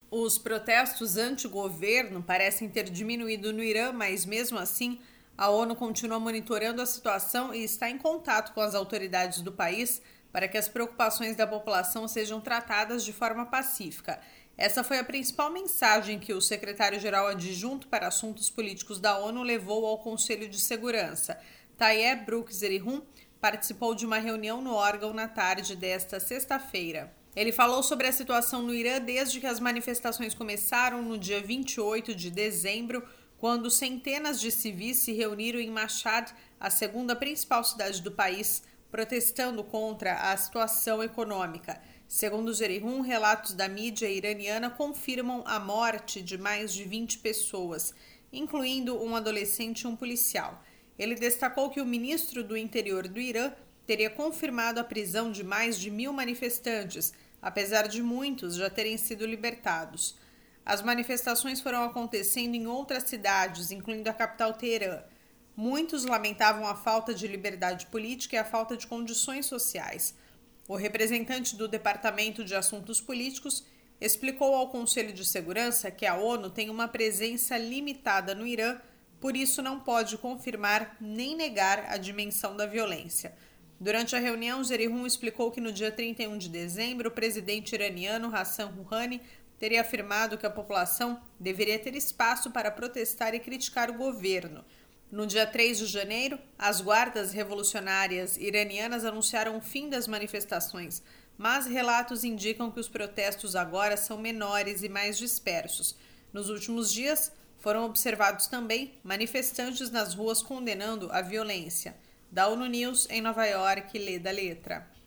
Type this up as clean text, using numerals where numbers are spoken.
Os protestos anti-governo parecem ter diminuído no Irã, mas mesmo assim, a ONU continua monitorando a situação e está em contato com as autoridades do país para que as preocupações da população sejam tratadas de forma pacífica. Essa foi a principal mensagem que o secretário-geral adjunto para assuntos políticos da ONU levou ao Conselho de Segurança. Tayyip Brooks-Zerihun participou de uma reunião no órgão na tarde desta sexta-feira. Ele falou sobre a situação no Irã desde que as manifestações começaram no dia 28 de dezembro, quando centenas de civis se reuniram em Mashhad, a segunda principal cidade do país, protestando contra a situação econômica. Segundo Zerihun, relatos da mídia iraniana confirmam a morte de mais de 20 pessoas, incluindo um adolescente e um policial. Ele destacou que o ministro do Interior do Irã teria confirmado a prisão de mais de 1.000 manifestantes, apesar de muitos já terem sido libertados. As manifestações foram acontecendo em outras cidades, incluindo a capital Teherã. Muitos lamentavam a falta de liberdade política e a falta de condições sociais. O representante do Departamento de Assuntos Políticos explicou ao Conselho de Segurança que a ONU tem uma presença limitada no Irã, por isso não pode confirmar nem negar a dimensão da violência. Durante a reunião, Zerihun explicou que no dia 31 de dezembro, o presidente iraniano Hassan Rouhani teria afirmado que a população deveria ter espaço para protestar e criticar o governo. No dia 3 de janeiro, as guardas revolucionárias iranianas anunciaram o fim das manifestações, mas relatos indicam que os protestos agora são menores e mais dispersos. Nos últimos dias, foram observados também manifestantes nas ruas condenando a violência. Da ONU News, em Nova York, lê da letra.